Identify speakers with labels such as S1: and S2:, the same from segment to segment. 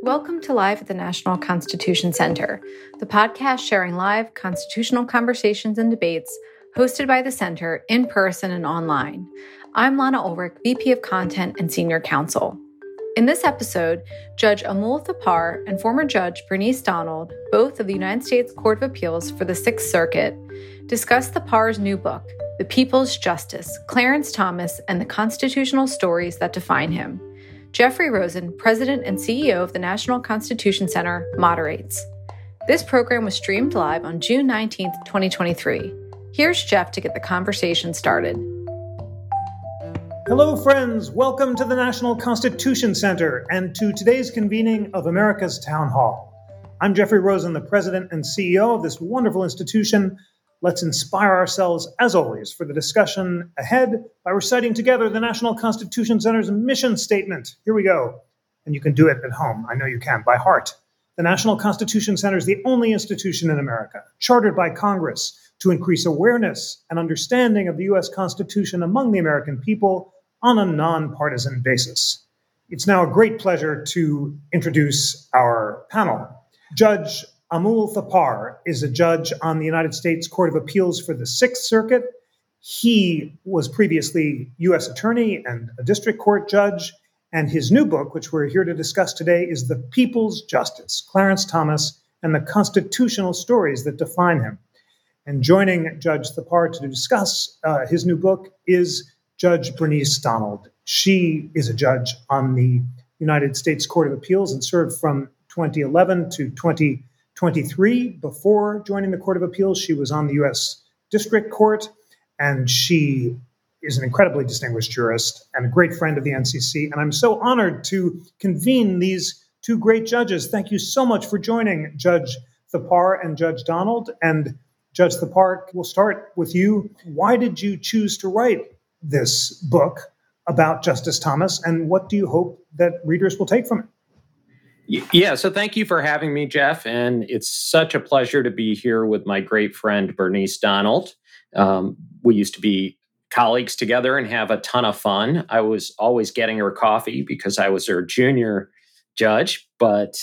S1: Welcome to Live at the National Constitution Center, the podcast sharing live constitutional conversations and debates hosted by the Center in person and online. I'm Lana Ulrich, VP of Content and Senior Counsel. In this episode, Judge Amul Thapar and former Judge Bernice Donald, both of the United States Court of Appeals for the Sixth Circuit, discuss Thapar's new book, The People's Justice, Clarence Thomas and the Constitutional Stories That Define Him. Jeffrey Rosen, President and CEO of the National Constitution Center, moderates. This program was streamed live on June 19th, 2023. Here's Jeff to get the conversation started.
S2: Hello, friends. Welcome to the National Constitution Center and to today's convening of America's Town Hall. I'm Jeffrey Rosen, the President and CEO of this wonderful institution. Let's inspire ourselves, as always, for the discussion ahead by reciting together the National Constitution Center's mission statement. Here we go. And you can do it at home. I know you can, by heart. The National Constitution Center is the only institution in America, chartered by Congress, to increase awareness and understanding of the U.S. Constitution among the American people on a nonpartisan basis. It's now a great pleasure to introduce our panel. Judge Amul Thapar is a judge on the United States Court of Appeals for the Sixth Circuit. He was previously U.S. Attorney and a district court judge, and his new book, which we're here to discuss today, is The People's Justice, Clarence Thomas and the Constitutional Stories That Define Him. And joining Judge Thapar to discuss his new book is Judge Bernice Donald. She is a judge on the United States Court of Appeals and served from 2011 to 2023. Before joining the Court of Appeals, she was on the U.S. District Court, and she is an incredibly distinguished jurist and a great friend of the NCC. And I'm so honored to convene these two great judges. Thank you so much for joining Judge Thapar and Judge Donald. And Judge Thapar, we'll start with you. Why did you choose to write this book about Justice Thomas, and what do you hope that readers will take from it?
S3: Yeah, so thank you for having me, Jeff. And it's such a pleasure to be here with my great friend, Bernice Donald. We used to be colleagues together and have a ton of fun. I was always getting her coffee because I was her junior judge. But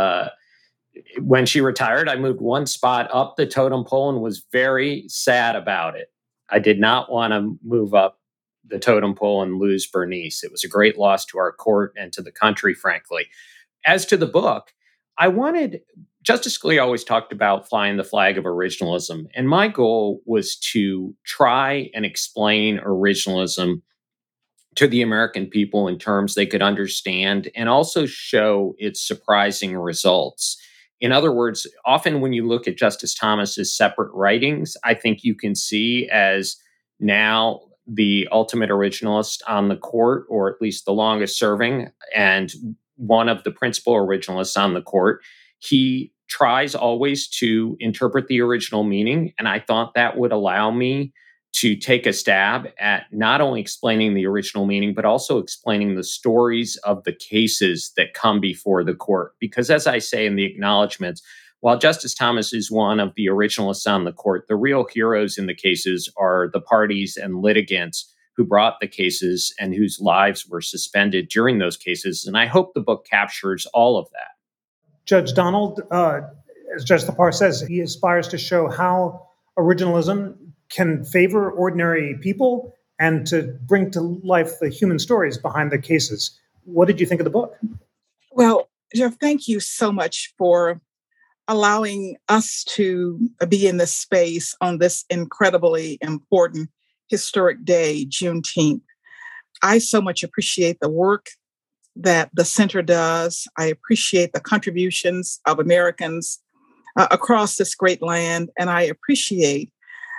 S3: when she retired, I moved one spot up the totem pole and was very sad about it. I did not want to move up the totem pole and lose Bernice. It was a great loss to our court and to the country, frankly. As to the book, Justice Scalia always talked about flying the flag of originalism. And my goal was to try and explain originalism to the American people in terms they could understand and also show its surprising results. In other words, often when you look at Justice Thomas's separate writings, I think you can see as now the ultimate originalist on the court, or at least the longest serving, and one of the principal originalists on the court. He tries always to interpret the original meaning, and I thought that would allow me to take a stab at not only explaining the original meaning, but also explaining the stories of the cases that come before the court. Because as I say in the acknowledgments, while Justice Thomas is one of the originalists on the court, the real heroes in the cases are the parties and litigants who brought the cases and whose lives were suspended during those cases. And I hope the book captures all of that.
S2: Judge Donald, as Judge Thapar says, he aspires to show how originalism can favor ordinary people and to bring to life the human stories behind the cases. What did you think of the book?
S4: Well, Jeff, thank you so much for allowing us to be in this space on this incredibly important historic day, Juneteenth. I so much appreciate the work that the center does. I appreciate the contributions of Americans across this great land, and I appreciate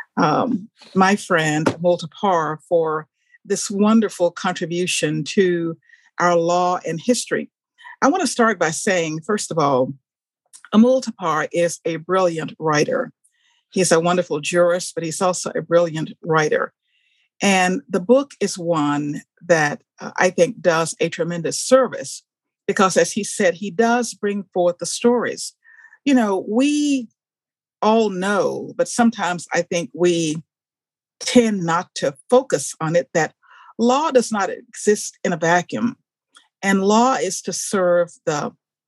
S4: my friend Amul Thapar for this wonderful contribution to our law and history. I want to start by saying, first of all, Amul Thapar is a brilliant writer. He's a wonderful jurist, but he's also a brilliant writer. And the book is one that I think does a tremendous service because, as he said, he does bring forth the stories. You know, we all know, but sometimes I think we tend not to focus on it, that law does not exist in a vacuum. And law is to serve the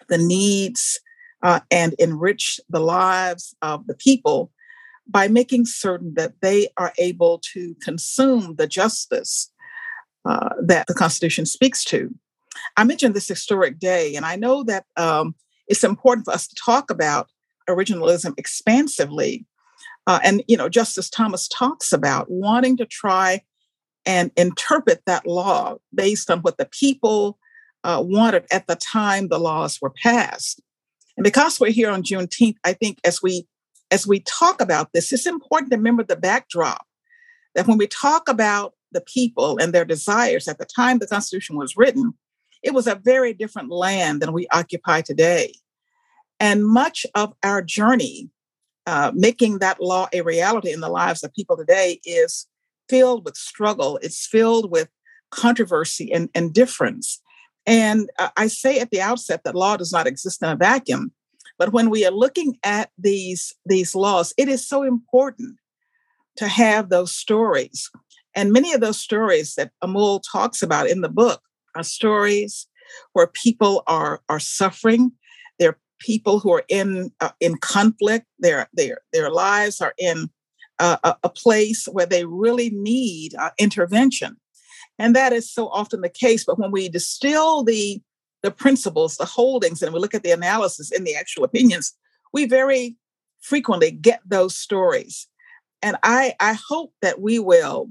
S4: the needs and enrich the lives of the people by making certain that they are able to consume the justice that the Constitution speaks to. I mentioned this historic day, and I know that it's important for us to talk about originalism expansively. And, Justice Thomas talks about wanting to try and interpret that law based on what the people wanted at the time the laws were passed. And because we're here on Juneteenth, I think as we talk about this, it's important to remember the backdrop that when we talk about the people and their desires at the time the Constitution was written, it was a very different land than we occupy today. And much of our journey, making that law a reality in the lives of people today, is filled with struggle. It's filled with controversy and difference. And I say at the outset that law does not exist in a vacuum. But when we are looking at these laws, it is so important to have those stories. And many of those stories that Amul talks about in the book are stories where people are suffering. They're people who are in conflict. Their lives are in a place where they really need intervention. And that is so often the case. But when we distill the principles, the holdings, and we look at the analysis in the actual opinions, we very frequently get those stories. And I hope that we will,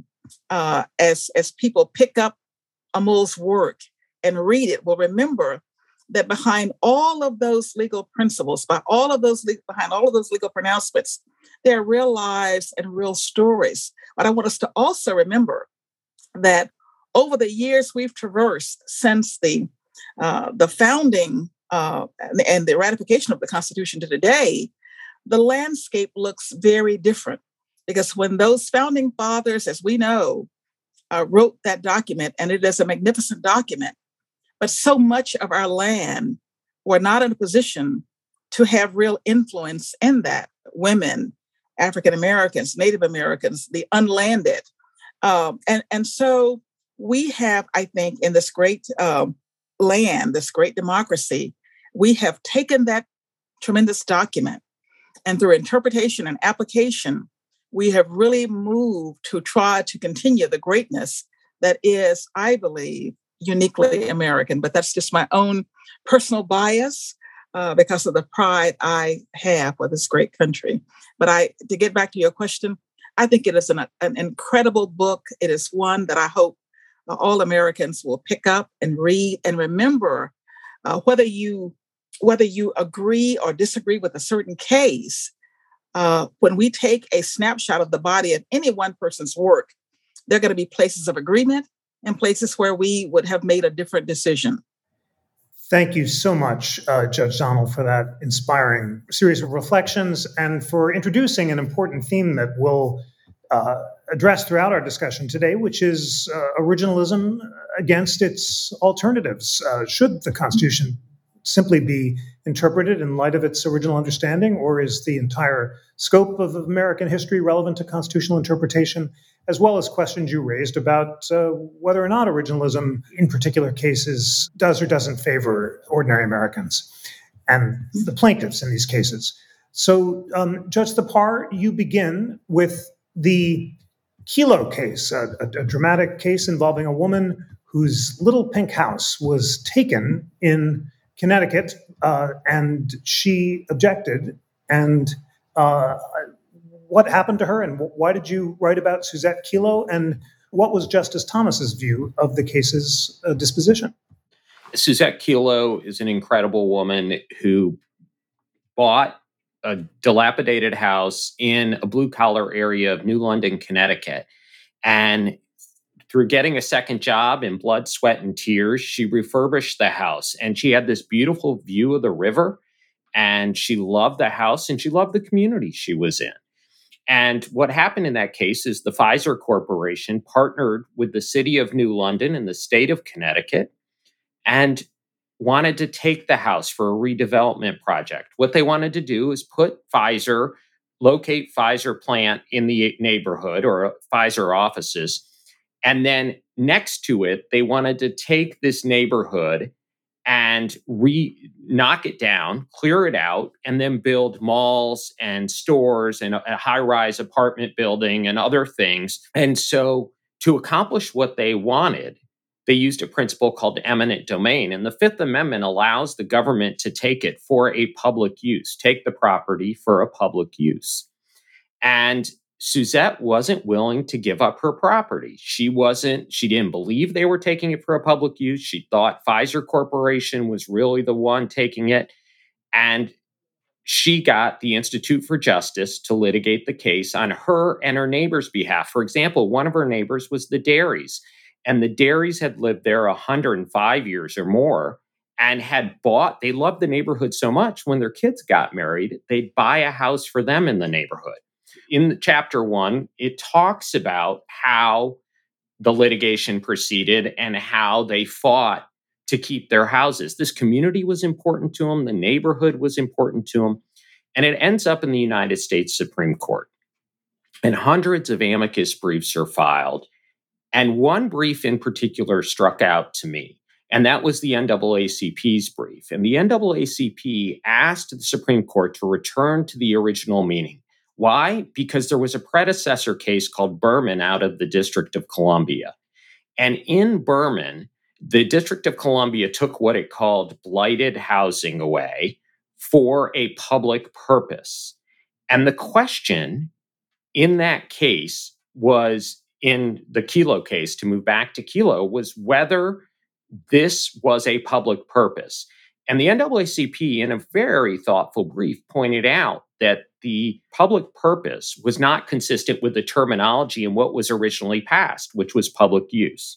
S4: as people pick up Amul's work and read it, will remember that behind all of those legal principles, behind all of those legal pronouncements, there are real lives and real stories. But I want us to also remember that over the years we've traversed since the founding and the ratification of the Constitution to today, the landscape looks very different. Because when those founding fathers, as we know, wrote that document, and it is a magnificent document, but so much of our land were not in a position to have real influence in that. Women, African Americans, Native Americans, the unlanded. And so we have, I think, in this great land, this great democracy, we have taken that tremendous document, and through interpretation and application, we have really moved to try to continue the greatness that is, I believe, uniquely American. But that's just my own personal bias because of the pride I have for this great country. But to get back to your question, I think it is an incredible book. It is one that I hope all Americans will pick up and read and remember. Whether you agree or disagree with a certain case, when we take a snapshot of the body of any one person's work, there are going to be places of agreement and places where we would have made a different decision.
S2: Thank you so much, Judge Donald, for that inspiring series of reflections and for introducing an important theme that we'll address throughout our discussion today, which is originalism against its alternatives. Should the Constitution simply be interpreted in light of its original understanding, or is the entire scope of American history relevant to constitutional interpretation, as well as questions you raised about whether or not originalism in particular cases does or doesn't favor ordinary Americans and the plaintiffs in these cases. So, Judge Thapar, you begin with the Kelo case, a dramatic case involving a woman whose little pink house was taken in Connecticut, and she objected. And what happened to her, and why did you write about Suzette Kelo, and what was Justice Thomas's view of the case's disposition?
S3: Suzette Kelo is an incredible woman who bought a dilapidated house in a blue-collar area of New London, Connecticut. And through getting a second job in blood, sweat, and tears, she refurbished the house. And she had this beautiful view of the river. And she loved the house, and she loved the community she was in. And what happened in that case is the Pfizer Corporation partnered with the city of New London and the state of Connecticut and wanted to take the house for a redevelopment project. What they wanted to do is locate Pfizer plant in the neighborhood or Pfizer offices. And then next to it, they wanted to take this neighborhood and knock it down, clear it out, and then build malls and stores and a high-rise apartment building and other things. And so to accomplish what they wanted, they used a principle called eminent domain. And the Fifth Amendment allows the government to take it for a public use, take the property for a public use. And Suzette wasn't willing to give up her property. She didn't believe they were taking it for a public use. She thought Pfizer Corporation was really the one taking it. And she got the Institute for Justice to litigate the case on her and her neighbor's behalf. For example, one of her neighbors was the Darys, and the Darys had lived there 105 years or more and they loved the neighborhood so much. When their kids got married, they'd buy a house for them in the neighborhood. In chapter 1, it talks about how the litigation proceeded and how they fought to keep their houses. This community was important to them. The neighborhood was important to them. And it ends up in the United States Supreme Court. And hundreds of amicus briefs are filed. And one brief in particular struck out to me, and that was the NAACP's brief. And the NAACP asked the Supreme Court to return to the original meaning. Why? Because there was a predecessor case called Berman out of the District of Columbia. And in Berman, the District of Columbia took what it called blighted housing away for a public purpose. And the question in that case was, in the Kelo case, to move back to Kelo, was whether this was a public purpose. And the NAACP, in a very thoughtful brief, pointed out that the public purpose was not consistent with the terminology in what was originally passed, which was public use.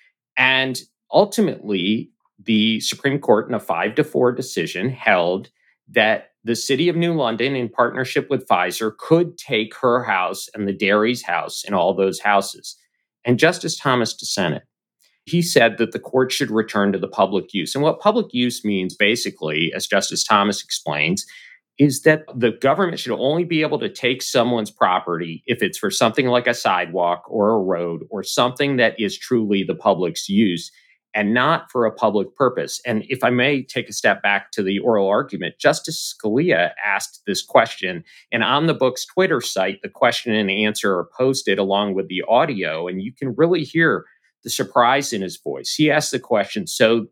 S3: And ultimately, the Supreme Court, in a 5-4 decision, held that the city of New London, in partnership with Pfizer, could take her house and the Darys' house and all those houses. And Justice Thomas dissented. He said that the court should return to the public use. And what public use means, basically, as Justice Thomas explains, is that the government should only be able to take someone's property if it's for something like a sidewalk or a road or something that is truly the public's use and not for a public purpose. And if I may take a step back to the oral argument, Justice Scalia asked this question, and on the book's Twitter site, the question and answer are posted along with the audio, and you can really hear the surprise in his voice. He asked the question, so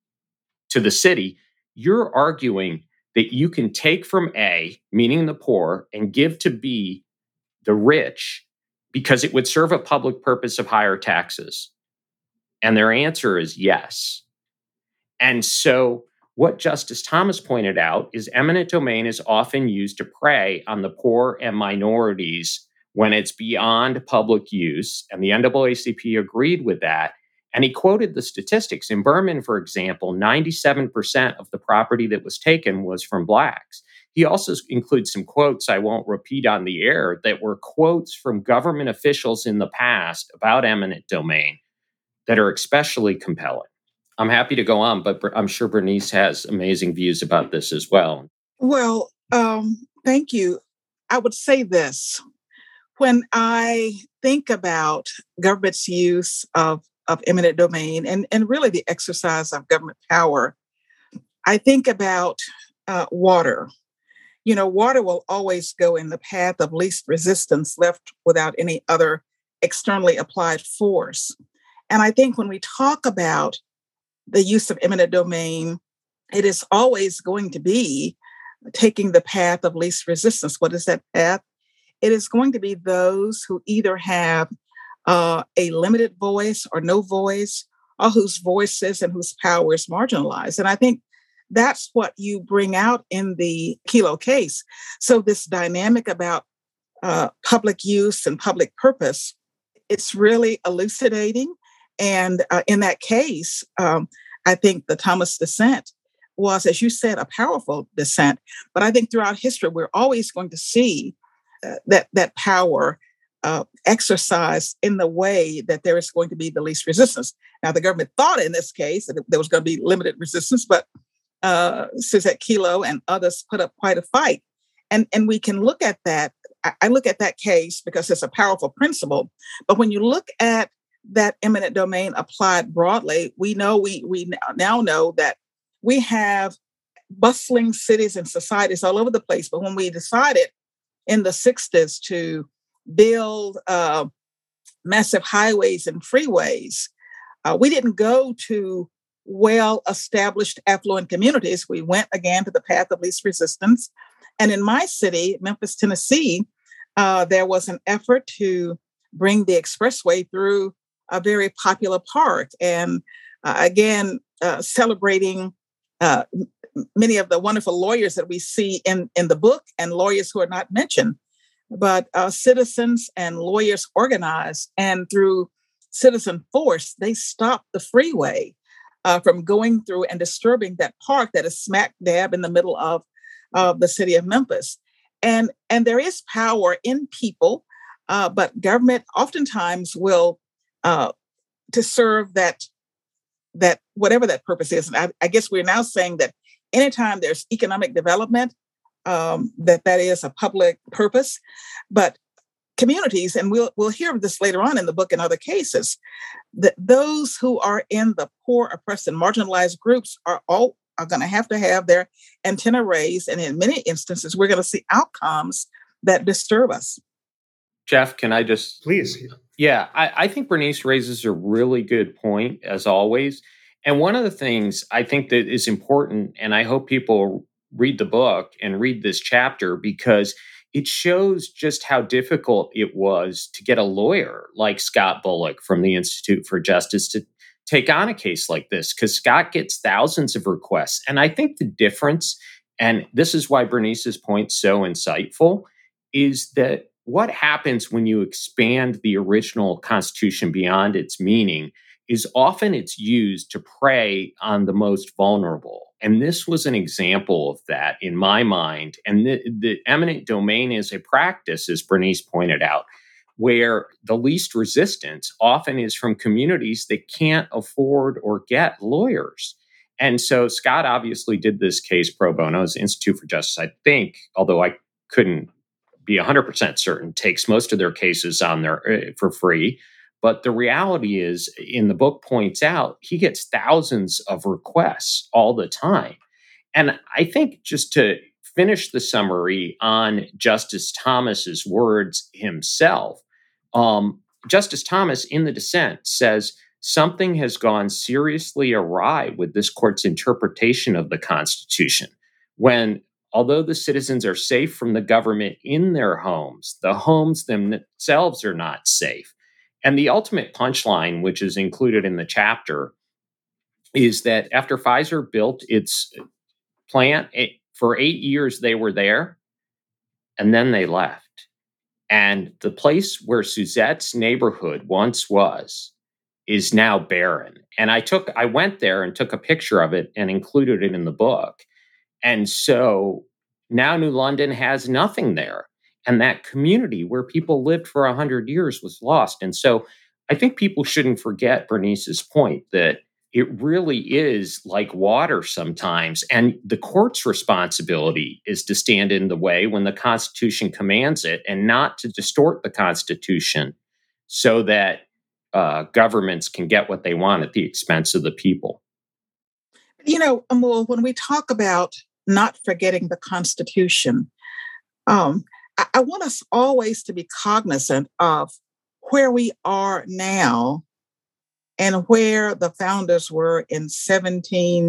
S3: to the city, you're arguing that you can take from A, meaning the poor, and give to B, the rich, because it would serve a public purpose of higher taxes? And their answer is yes. And so what Justice Thomas pointed out is eminent domain is often used to prey on the poor and minorities when it's beyond public use. And the NAACP agreed with that. And he quoted the statistics. In Berman, for example, 97% of the property that was taken was from Blacks. He also includes some quotes I won't repeat on the air that were quotes from government officials in the past about eminent domain that are especially compelling. I'm happy to go on, but I'm sure Bernice has amazing views about this as well.
S4: Well, thank you. I would say this. When I think about government's use of eminent domain and really the exercise of government power, I think about water. You know, water will always go in the path of least resistance, left without any other externally applied force. And I think when we talk about the use of eminent domain, it is always going to be taking the path of least resistance. What is that path? It is going to be those who either have a limited voice or no voice, or whose voices and whose power is marginalized. And I think that's what you bring out in the Kelo case. So this dynamic about public use and public purpose, it's really elucidating. And in that case, I think the Thomas dissent was, as you said, a powerful dissent. But I think throughout history, we're always going to see that power exercised in the way that there is going to be the least resistance. Now, the government thought in this case that there was going to be limited resistance, but Suzette Kelo and others put up quite a fight. And we can look at that. I look at that case because it's a powerful principle. But when you look at that eminent domain applied broadly, we now know that we have bustling cities and societies all over the place. But when we decided in the 60s to build massive highways and freeways, we didn't go to well-established affluent communities. We went again to the path of least resistance. And in my city, Memphis, Tennessee, there was an effort to bring the expressway through a very popular park. And again, celebrating many of the wonderful lawyers that we see in the book and lawyers who are not mentioned. But citizens and lawyers organized, and through citizen force, they stopped the freeway from going through and disturbing that park that is smack dab in the middle of the city of Memphis. And there is power in people, but government oftentimes will to serve that whatever that purpose is. And I guess we're now saying that anytime there's economic development, that is a public purpose. But communities, and we'll hear this later on in the book and other cases, that those who are in the poor, oppressed, and marginalized groups are going to have their antenna raised. And in many instances, we're going to see outcomes that disturb us.
S3: Jeff, can I just...
S2: Please.
S3: Yeah, I think Bernice raises a really good point, as always. And one of the things I think that is important, and I hope people read the book and read this chapter, because it shows just how difficult it was to get a lawyer like Scott Bullock from the Institute for Justice to take on a case like this, because Scott gets thousands of requests. And I think the difference, and this is why Bernice's point's so insightful, is that what happens when you expand the original Constitution beyond its meaning is often it's used to prey on the most vulnerable. And this was an example of that in my mind. And the eminent domain is a practice, as Bernice pointed out, where the least resistance often is from communities that can't afford or get lawyers. And so Scott obviously did this case pro bono. His Institute for Justice, I think, although I couldn't be 100% certain, takes most of their cases on there for free. But the reality is, in the book points out, he gets thousands of requests all the time. And I think just to finish the summary on Justice Thomas's words himself, Justice Thomas in the dissent says, something has gone seriously awry with this court's interpretation of the Constitution when, although the citizens are safe from the government in their homes, the homes themselves are not safe. And the ultimate punchline, which is included in the chapter, is that after Pfizer built its plant, for 8 years they were there, and then they left. And the place where Suzette's neighborhood once was is now barren. And I went there and took a picture of it and included it in the book. And so now New London has nothing there. And that community where people lived for 100 years was lost. And so I think people shouldn't forget Bernice's point that it really is like water sometimes. And the court's responsibility is to stand in the way when the Constitution commands it, and not to distort the Constitution so that governments can get what they want at the expense of the people.
S4: You know, Amul, when we talk about not forgetting the Constitution, I want us always to be cognizant of where we are now and where the founders were in where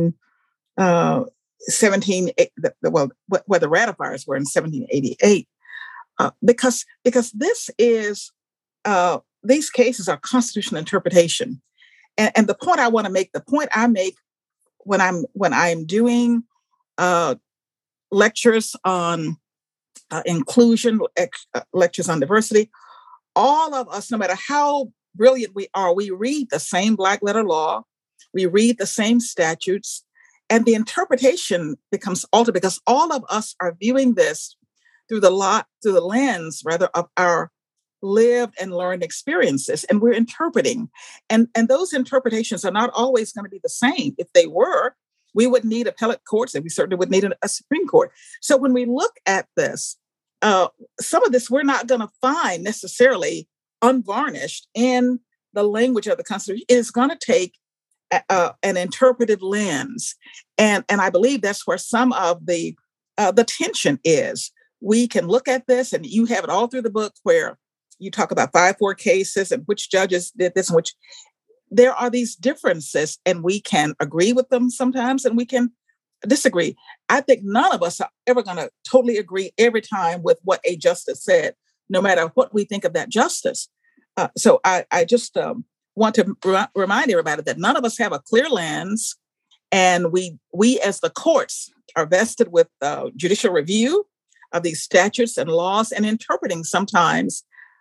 S4: the ratifiers were in 1788, because this is these cases are constitutional interpretation, and the point I want to make, the point I make when I'm doing lectures on inclusion, lectures on diversity, all of us, no matter how brilliant we are, we read the same black letter law, we read the same statutes, and the interpretation becomes altered because all of us are viewing this through the lens, rather, of our lived and learned experiences, and we're interpreting. And those interpretations are not always going to be the same. If they were, we would need appellate courts, and we certainly would need a Supreme Court. So when we look at this, some of this we're not going to find necessarily unvarnished in the language of the Constitution. It is going to take an interpretive lens. And I believe that's where some of the tension is. We can look at this, and you have it all through the book where you talk about 5-4 cases and which judges did this and which. There are these differences, and we can agree with them sometimes, and we can disagree. I think none of us are ever going to totally agree every time with what a justice said, no matter what we think of that justice. So I just want to remind everybody that none of us have a clear lens, and we as the courts are vested with judicial review of these statutes and laws and interpreting sometimes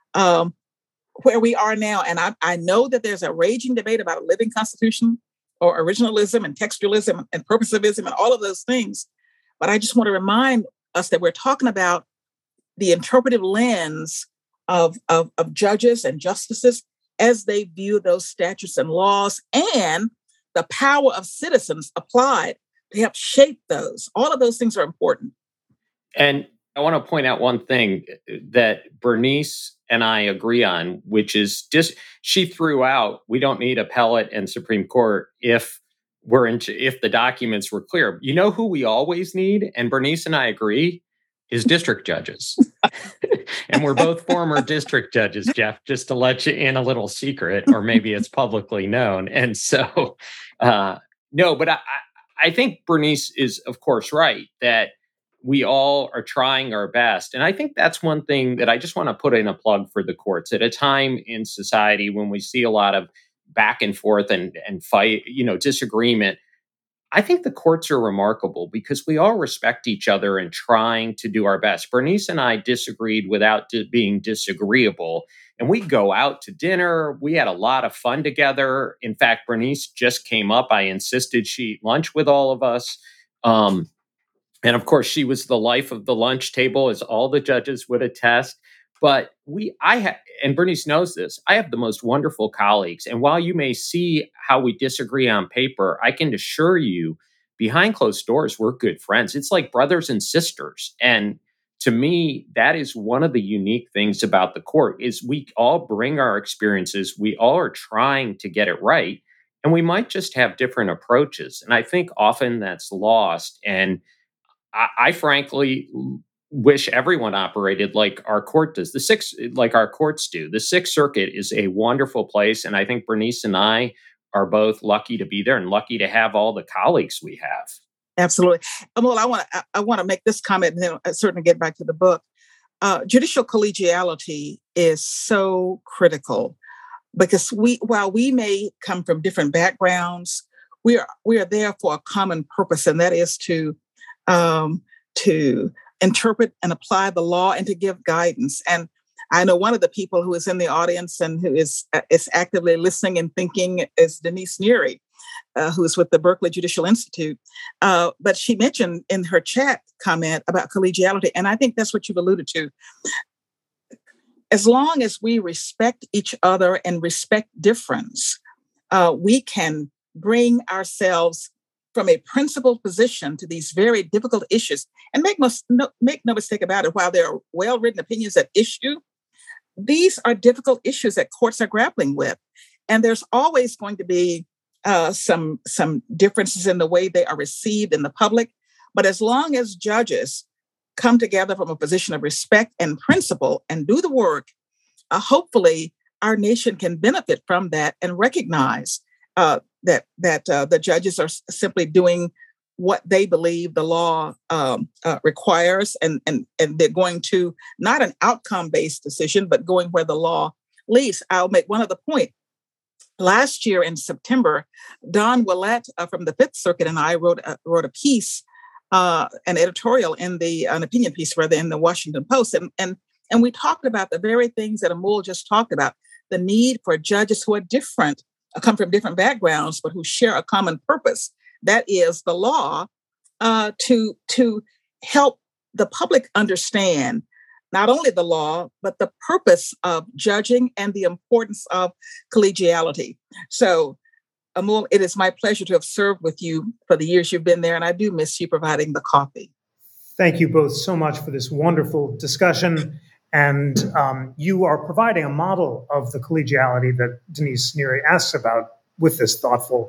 S4: where we are now. And I know that there's a raging debate about a living constitution or originalism and textualism and purposivism and all of those things. But I just want to remind us that we're talking about the interpretive lens of judges and justices as they view those statutes and laws, and the power of citizens applied to help shape those. All of those things are important.
S3: And I want to point out one thing that Bernice and I agree on, which is she threw out, we don't need appellate and Supreme Court if the documents were clear. You know who we always need, and Bernice and I agree, is district judges. And we're both former district judges, Jeff, just to let you in a little secret, or maybe it's publicly known. And so, no, but I think Bernice is, of course, right, that we all are trying our best. And I think that's one thing that I just want to put in a plug for the courts at a time in society when we see a lot of back and forth and fight, disagreement. I think the courts are remarkable because we all respect each other and trying to do our best. Bernice and I disagreed without being disagreeable. And we go out to dinner. We had a lot of fun together. In fact, Bernice just came up. I insisted she eat lunch with all of us. And of course, she was the life of the lunch table, as all the judges would attest. But and Bernice knows this, I have the most wonderful colleagues. And while you may see how we disagree on paper, I can assure you, behind closed doors, we're good friends. It's like brothers and sisters. And to me, that is one of the unique things about the court is we all bring our experiences. We all are trying to get it right. And we might just have different approaches. And I think often that's lost. And I frankly wish everyone operated like our court does. Like our courts do. The Sixth Circuit is a wonderful place, and I think Bernice and I are both lucky to be there and lucky to have all the colleagues we have.
S4: Absolutely. Well, I want to make this comment, and then certainly get back to the book. Judicial collegiality is so critical because while we may come from different backgrounds, we are there for a common purpose, and that is to interpret and apply the law and to give guidance. And I know one of the people who is in the audience and who is actively listening and thinking is Denise Neary, who is with the Berkeley Judicial Institute. But she mentioned in her chat comment about collegiality, and I think that's what you've alluded to. As long as we respect each other and respect difference, we can bring ourselves from a principled position to these very difficult issues. And make no mistake about it, while there are well-written opinions at issue, these are difficult issues that courts are grappling with. And there's always going to be some differences in the way they are received in the public. But as long as judges come together from a position of respect and principle and do the work, hopefully our nation can benefit from that and recognize that the judges are simply doing what they believe the law requires, and they're going to not an outcome-based decision, but going where the law leads. I'll make one other point. Last year in September, Don Willett from the Fifth Circuit and I wrote a piece, an editorial an opinion piece rather, in the Washington Post, and we talked about the very things that Amul just talked about: the need for judges who are different, come from different backgrounds, but who share a common purpose. That is the law, to help the public understand not only the law, but the purpose of judging and the importance of collegiality. So, Amul, it is my pleasure to have served with you for the years you've been there, and I do miss you providing the coffee.
S2: Thank you both so much for this wonderful discussion. And you are providing a model of the collegiality that Denise Neary asks about with this thoughtful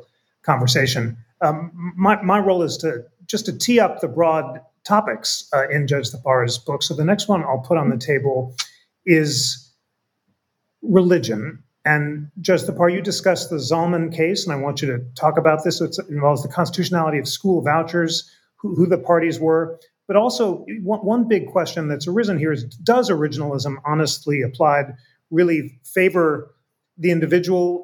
S2: conversation. My role is to tee up the broad topics in Judge Thapar's book. So the next one I'll put on the table is religion. And Judge Thapar, you discussed the Zalman case, and I want you to talk about this. It involves the constitutionality of school vouchers, who the parties were. But also, one big question that's arisen here is, does originalism, honestly applied, really favor the individual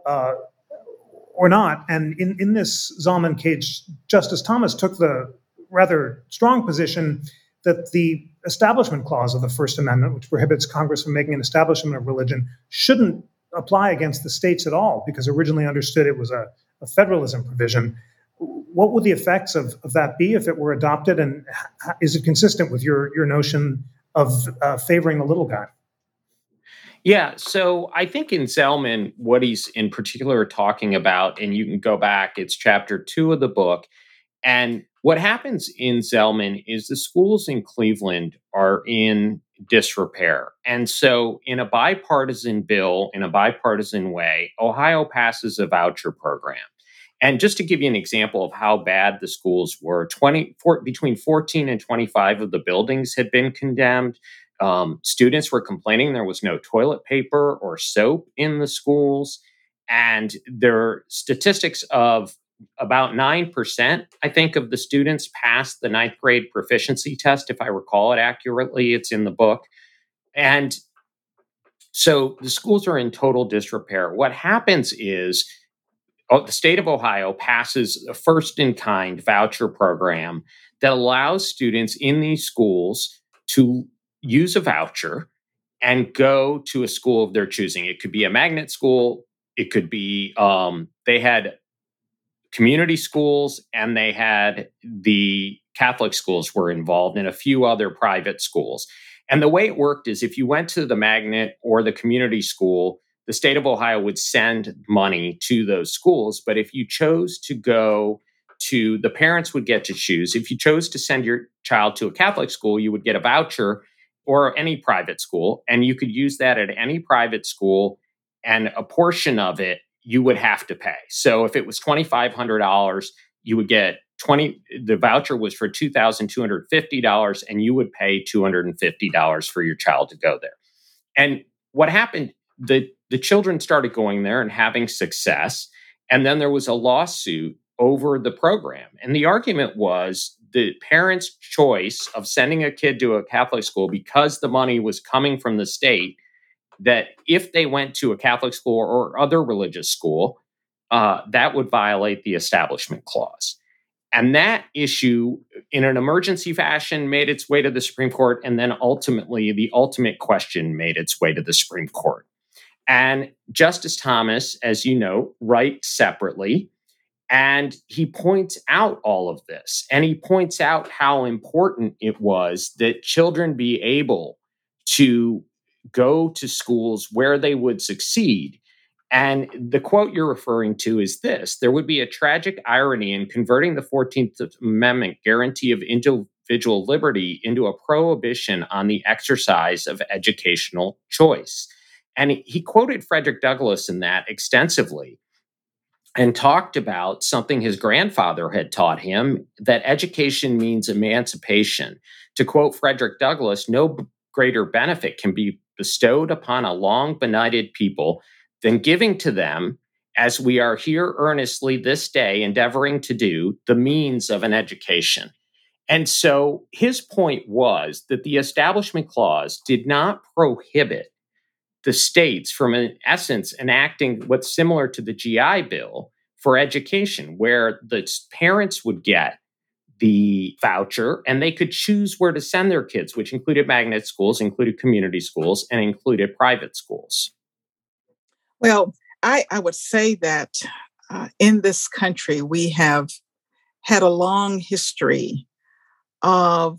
S2: or not? And in this Zalman case, Justice Thomas took the rather strong position that the Establishment Clause of the First Amendment, which prohibits Congress from making an establishment of religion, shouldn't apply against the states at all, because originally understood it was a federalism provision. What would the effects of that be if it were adopted? And is it consistent with your notion of favoring the little guy?
S3: Yeah, so I think in Zalman, what he's in particular talking about, and you can go back, it's chapter 2 of the book. And what happens in Zalman is the schools in Cleveland are in disrepair. And so in a bipartisan bill, in a bipartisan way, Ohio passes a voucher program. And just to give you an example of how bad the schools were, between 14 and 25 of the buildings had been condemned. Students were complaining there was no toilet paper or soap in the schools. And there are statistics of about 9%, I think, of the students passed the 9th grade proficiency test, if I recall it accurately. It's in the book. And so the schools are in total disrepair. What happens is the state of Ohio passes a first-in-kind voucher program that allows students in these schools to use a voucher and go to a school of their choosing. It could be a magnet school. It could be, they had community schools, and they had the Catholic schools were involved, and a few other private schools. And the way it worked is if you went to the magnet or the community school, the state of Ohio would send money to those schools. But if you chose to go to, the parents would get to choose. If you chose to send your child to a Catholic school, you would get a voucher, or any private school, and you could use that at any private school, and a portion of it you would have to pay. So if it was $2,500, you would get the voucher was for $2,250, and you would pay $250 for your child to go there. And what happened, the children started going there and having success. And then there was a lawsuit over the program. And the argument was the parents' choice of sending a kid to a Catholic school because the money was coming from the state, that if they went to a Catholic school or other religious school, that would violate the Establishment Clause. And that issue, in an emergency fashion, made its way to the Supreme Court. And then ultimately, the ultimate question made its way to the Supreme Court. And Justice Thomas, as you know, writes separately. And he points out all of this. And he points out how important it was that children be able to go to schools where they would succeed. And the quote you're referring to is this: there would be a tragic irony in converting the 14th Amendment guarantee of individual liberty into a prohibition on the exercise of educational choice. And he quoted Frederick Douglass in that extensively, and talked about something his grandfather had taught him, that education means emancipation. To quote Frederick Douglass, no greater benefit can be bestowed upon a long benighted people than giving to them, as we are here earnestly this day endeavoring to do, the means of an education. And so his point was that the Establishment Clause did not prohibit the states from, in essence, enacting what's similar to the GI Bill for education, where the parents would get the voucher and they could choose where to send their kids, which included magnet schools, included community schools, and included private schools.
S4: Well, I would say that in this country, we have had a long history of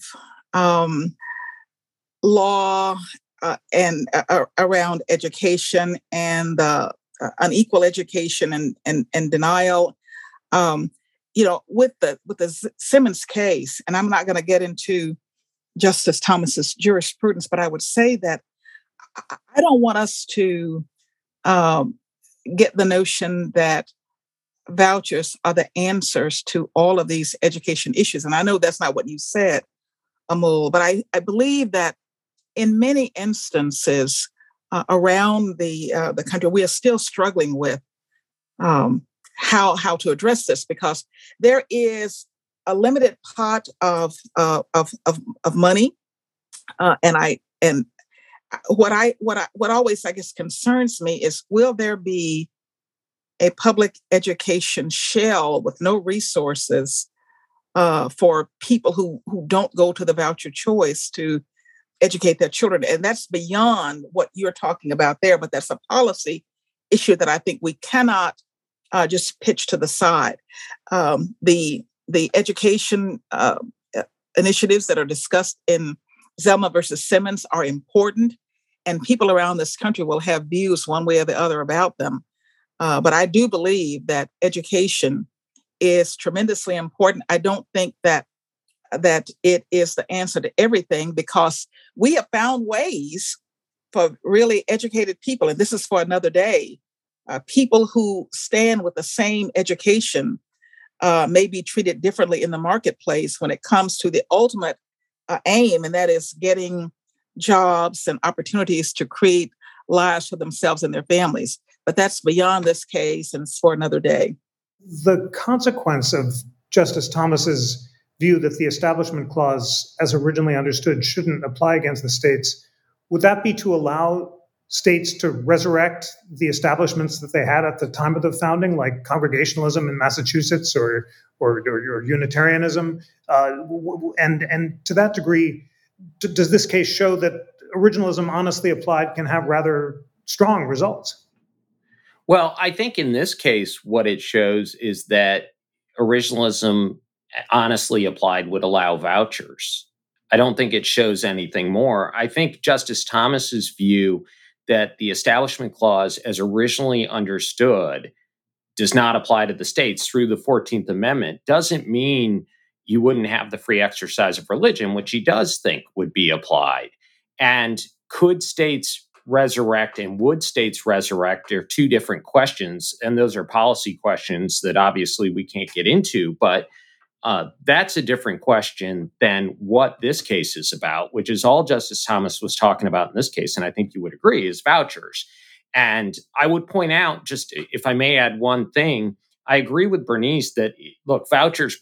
S4: law and around education and unequal education and denial. With the Simmons case, and I'm not going to get into Justice Thomas's jurisprudence, but I would say that I don't want us to get the notion that vouchers are the answers to all of these education issues. And I know that's not what you said, Amul, but I believe that in many instances around the country, we are still struggling with how to address this, because there is a limited pot of money, and what always, I guess, concerns me is, will there be a public education shell with no resources for people who don't go to the voucher choice to educate their children? And that's beyond what you're talking about there, but that's a policy issue that I think we cannot just pitch to the side. The education initiatives that are discussed in Zelma versus Simmons are important, and people around this country will have views one way or the other about them. But I do believe that education is tremendously important. I don't think that it is the answer to everything, because we have found ways for really educated people, and this is for another day, people who stand with the same education may be treated differently in the marketplace when it comes to the ultimate aim, and that is getting jobs and opportunities to create lives for themselves and their families. But that's beyond this case, and it's for another day.
S2: The consequence of Justice Thomas's view that the Establishment Clause, as originally understood, shouldn't apply against the states, would that be to allow states to resurrect the establishments that they had at the time of the founding, like Congregationalism in Massachusetts or Unitarianism? And to that degree, does this case show that originalism honestly applied can have rather strong results?
S3: Well, I think in this case, what it shows is that originalism honestly applied would allow vouchers. I don't think it shows anything more. I think Justice Thomas's view that the Establishment Clause, as originally understood, does not apply to the states through the 14th Amendment doesn't mean you wouldn't have the free exercise of religion, which he does think would be applied. And could states resurrect and would states resurrect are two different questions. And those are policy questions that obviously we can't get into. But that's a different question than what this case is about, which is all Justice Thomas was talking about in this case. And I think you would agree is vouchers. And I would point out, just if I may add one thing, I agree with Bernice that, look, vouchers,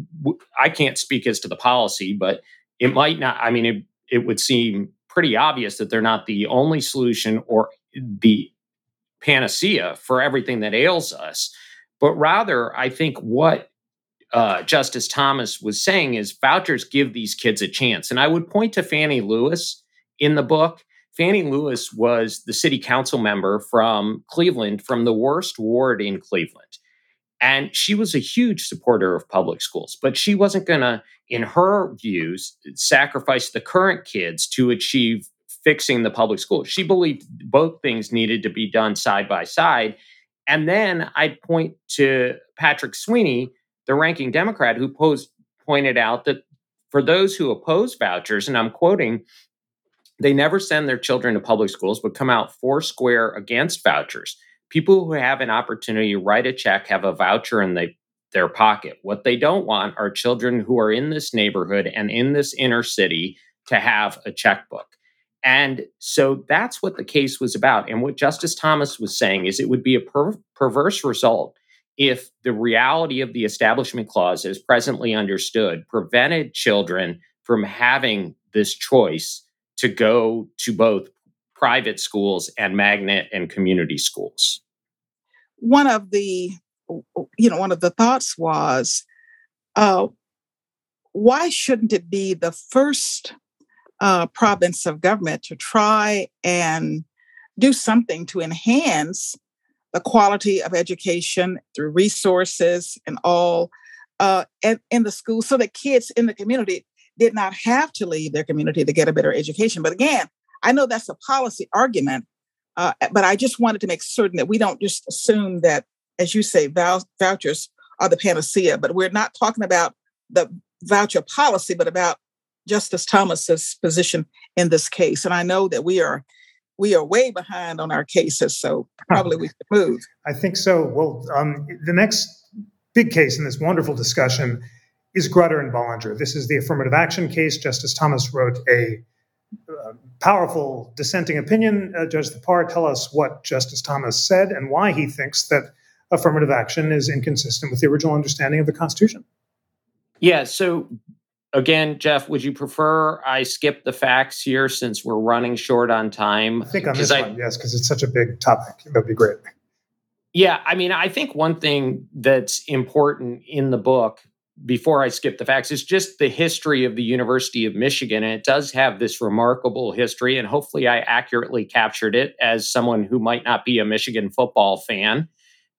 S3: I can't speak as to the policy, but it might not, I mean, it would seem pretty obvious that they're not the only solution or the panacea for everything that ails us. But rather, I think what Justice Thomas was saying is vouchers give these kids a chance. And I would point to Fannie Lewis in the book. Fannie Lewis was the city council member from Cleveland, from the worst ward in Cleveland. And she was a huge supporter of public schools, but she wasn't going to, in her views, sacrifice the current kids to achieve fixing the public schools. She believed both things needed to be done side by side. And then I'd point to Patrick Sweeney, the ranking Democrat, who pointed out that for those who oppose vouchers, and I'm quoting, they never send their children to public schools, but come out foursquare against vouchers. People who have an opportunity to write a check have a voucher in their pocket. What they don't want are children who are in this neighborhood and in this inner city to have a checkbook. And so that's what the case was about. And what Justice Thomas was saying is it would be a perverse result if the reality of the Establishment Clause, as presently understood, prevented children from having this choice to go to both private schools and magnet and community schools.
S4: One of the thoughts was, why shouldn't it be the first province of government to try and do something to enhance the quality of education through resources and all in the school, so that kids in the community did not have to leave their community to get a better education? But again, I know that's a policy argument, but I just wanted to make certain that we don't just assume that, as you say, vouchers are the panacea. But we're not talking about the voucher policy, but about Justice Thomas's position in this case. And I know that we are we are way behind on our cases, so probably we should move.
S2: I think so. Well, the next big case in this wonderful discussion is Grutter and Bollinger. This is the affirmative action case. Justice Thomas wrote a powerful dissenting opinion. Judge Thapar, tell us what Justice Thomas said and why he thinks that affirmative action is inconsistent with the original understanding of the Constitution.
S3: Yeah, so again, Jeff, would you prefer I skip the facts here since we're running short on time?
S2: I think on this one, yes, because it's such a big topic. That'd be great.
S3: Yeah, I mean, I think one thing that's important in the book, before I skip the facts, is just the history of the University of Michigan. And it does have this remarkable history, and hopefully I accurately captured it as someone who might not be a Michigan football fan.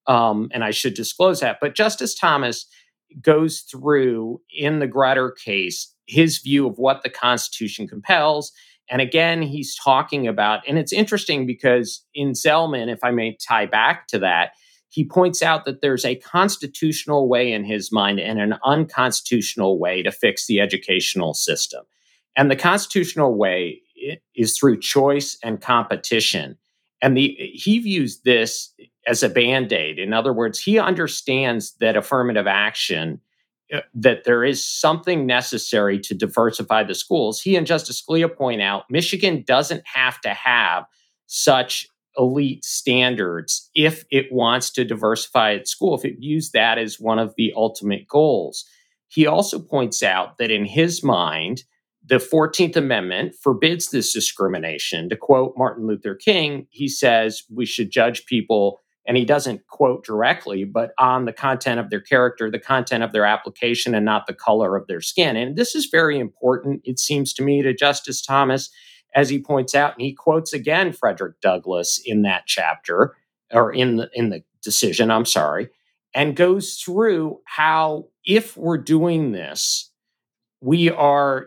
S3: And I should disclose that. But Justice Thomas goes through, in the Grutter case, his view of what the Constitution compels. And again, he's talking about, and it's interesting because in Zellman, if I may tie back to that, he points out that there's a constitutional way in his mind and an unconstitutional way to fix the educational system. And the constitutional way is through choice and competition. And he views this as a Band-Aid. In other words, he understands that affirmative action, that there is something necessary to diversify the schools. He and Justice Scalia point out, Michigan doesn't have to have such elite standards if it wants to diversify its school, if it views that as one of the ultimate goals. He also points out that in his mind, the 14th Amendment forbids this discrimination. To quote Martin Luther King, he says we should judge people, and he doesn't quote directly, but on the content of their character, the content of their application, and not the color of their skin. And this is very important, it seems to me, to Justice Thomas, as he points out, and he quotes again Frederick Douglass in that chapter, or in the decision, I'm sorry, and goes through how if we're doing this, we are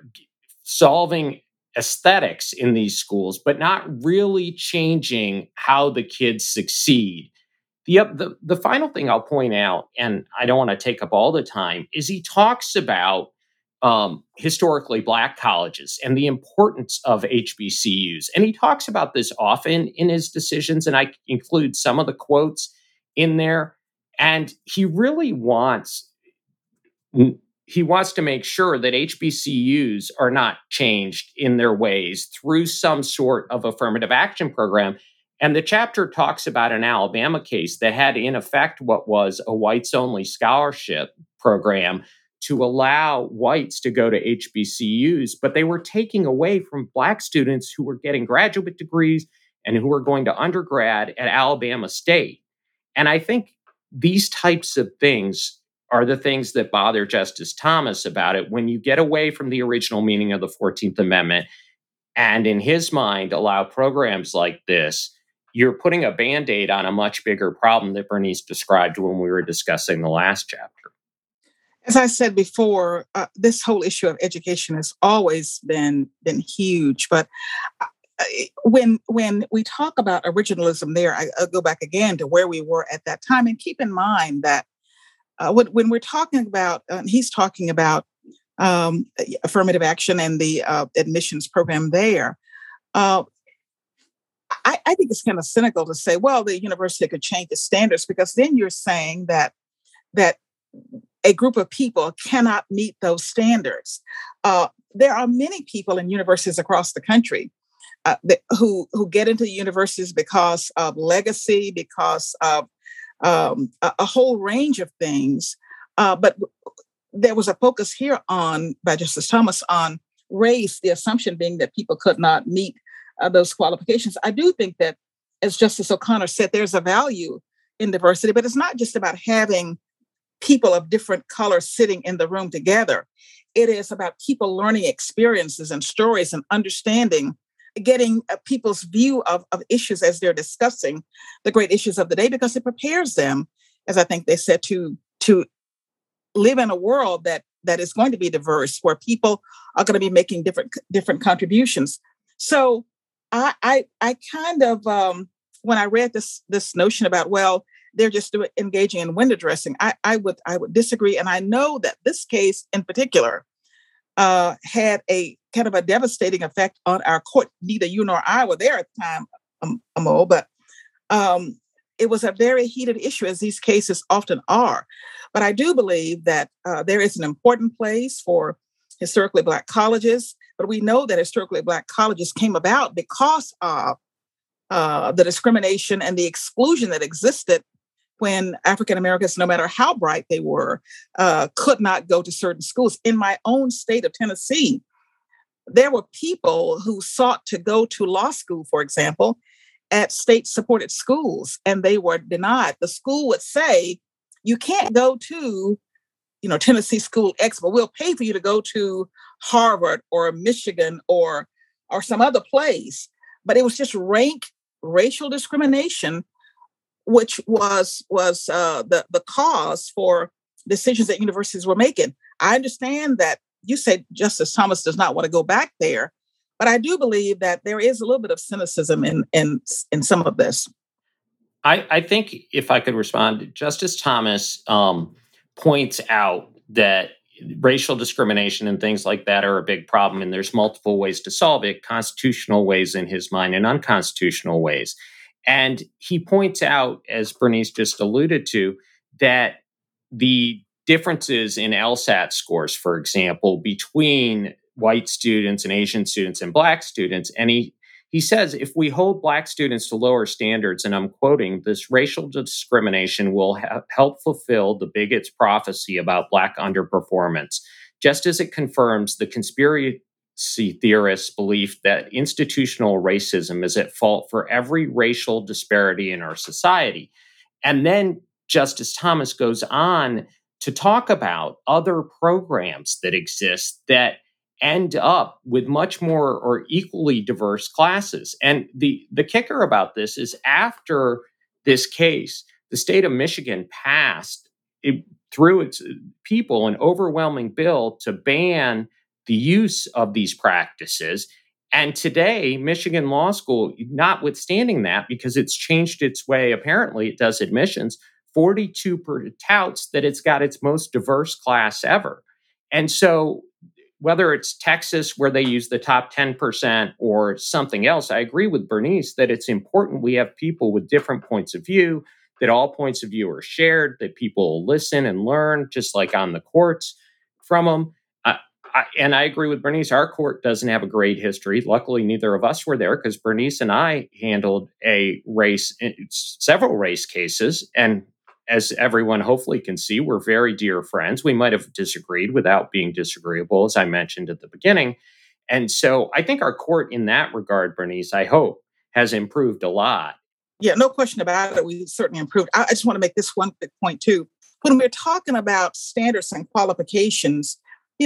S3: solving aesthetics in these schools, but not really changing how the kids succeed. The final thing I'll point out, and I don't want to take up all the time, is he talks about historically Black colleges and the importance of HBCUs. And he talks about this often in his decisions, and I include some of the quotes in there. And he really wants to make sure that HBCUs are not changed in their ways through some sort of affirmative action program. And the chapter talks about an Alabama case that had in effect what was a whites-only scholarship program to allow whites to go to HBCUs, but they were taking away from Black students who were getting graduate degrees and who were going to undergrad at Alabama State. And I think these types of things are the things that bother Justice Thomas about it when you get away from the original meaning of the 14th Amendment and, in his mind, allow programs like this. You're putting a Band-Aid on a much bigger problem that Bernice described when we were discussing the last chapter.
S4: As I said before, this whole issue of education has always been huge. But when we talk about originalism there, I'll go back again to where we were at that time. And keep in mind that when we're talking about, he's talking about affirmative action and the admissions program there, I think it's kind of cynical to say, well, the university could change the standards, because then you're saying that a group of people cannot meet those standards. There are many people in universities across the country who get into the universities because of legacy, because of a whole range of things. But there was a focus here by Justice Thomas on race, the assumption being that people could not meet those qualifications. I do think that, as Justice O'Connor said, there's a value in diversity, but it's not just about having people of different colors sitting in the room together. It is about people learning experiences and stories and understanding, getting people's view of issues as they're discussing the great issues of the day, because it prepares them, as I think they said, to live in a world that is going to be diverse, where people are going to be making different contributions. So I kind of, when I read this notion about, well, they're just engaging in window dressing, I would disagree. And I know that this case in particular had a kind of a devastating effect on our court. Neither you nor I were there at the time Amo, but it was a very heated issue, as these cases often are. But I do believe that there is an important place for historically Black colleges, but we know that historically Black colleges came about because of the discrimination and the exclusion that existed when African Americans, no matter how bright they were, could not go to certain schools. In my own state of Tennessee, there were people who sought to go to law school, for example, at state-supported schools, and they were denied. The school would say, you can't go to, Tennessee School X, but we'll pay for you to go to Harvard or Michigan or some other place. But it was just rank racial discrimination, which was the cause for decisions that universities were making. I understand that you say Justice Thomas does not want to go back there, but I do believe that there is a little bit of cynicism in some of this.
S3: I think if I could respond, Justice Thomas points out that racial discrimination and things like that are a big problem, and there's multiple ways to solve it, constitutional ways in his mind and unconstitutional ways. And he points out, as Bernice just alluded to, that the differences in LSAT scores, for example, between white students and Asian students and Black students, and he says, if we hold Black students to lower standards, and I'm quoting, this racial discrimination will help fulfill the bigot's prophecy about Black underperformance, just as it confirms the conspiracy theorists' belief that institutional racism is at fault for every racial disparity in our society. And then Justice Thomas goes on to talk about other programs that exist that end up with much more or equally diverse classes. And the kicker about this is, after this case, the state of Michigan passed, through its people, an overwhelming bill to ban the use of these practices. And today, Michigan Law School, notwithstanding that, because it's changed its way, apparently it does admissions, 42 touts that it's got its most diverse class ever. And so whether it's Texas, where they use the top 10%, or something else, I agree with Bernice that it's important we have people with different points of view, that all points of view are shared, that people listen and learn, just like on the courts, from them. And I agree with Bernice, our court doesn't have a great history. Luckily, neither of us were there, because Bernice and I handled several race cases. And as everyone hopefully can see, we're very dear friends. We might have disagreed without being disagreeable, as I mentioned at the beginning. And so I think our court in that regard, Bernice, I hope, has improved a lot.
S4: Yeah, no question about it. We certainly improved. I just want to make this one quick point, too. When we're talking about standards and qualifications,